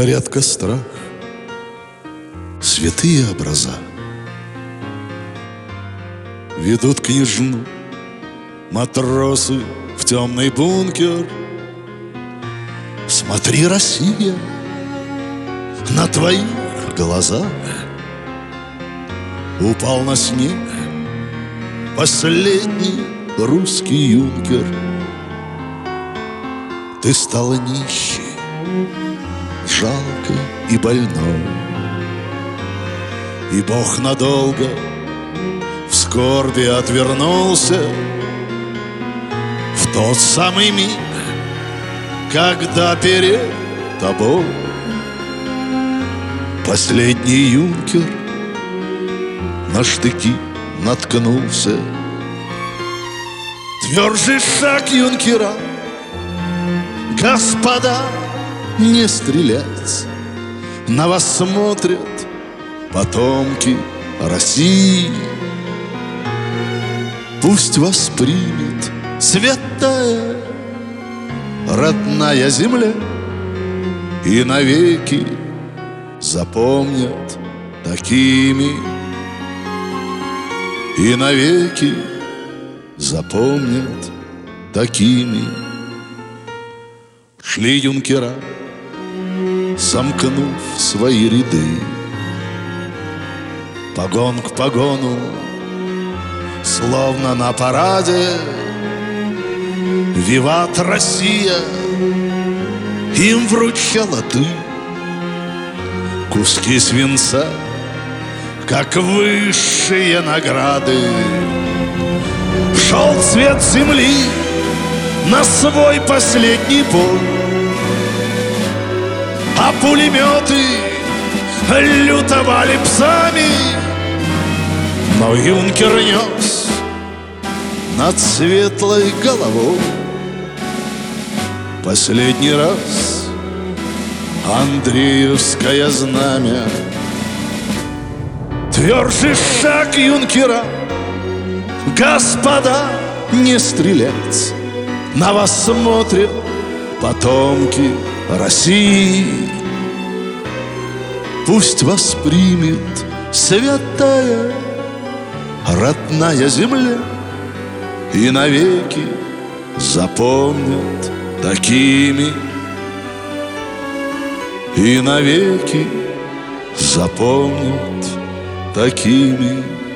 Горят в кострах святые образа, ведут княжну матросы в темный бункер. Смотри, Россия, на твоих глазах упал на снег последний русский юнкер. Ты стала нищей, жалкой и больной, и Бог надолго в скорби отвернулся. В тот самый миг, когда перед тобой последний юнкер на штыки наткнулся. Тверже шаг юнкера, господа, не стрелять. На вас смотрят потомки России. Пусть вас примет святая родная земля, и навеки запомнят такими, и навеки запомнят такими. Шли юнкера, сомкнув свои ряды, погон к погону, словно на параде. Виват Россия, им вручала ты куски свинца, как высшие награды. Шел цвет земли на свой последний бой, а пулеметы лютовали псами. Но юнкер нес над светлой головой последний раз Андреевское знамя. Тверже шаг юнкера, господа, не стрелять. На вас смотрят потомки России. Пусть вас примет святая родная земля, и навеки запомнят такими, и навеки запомнят такими.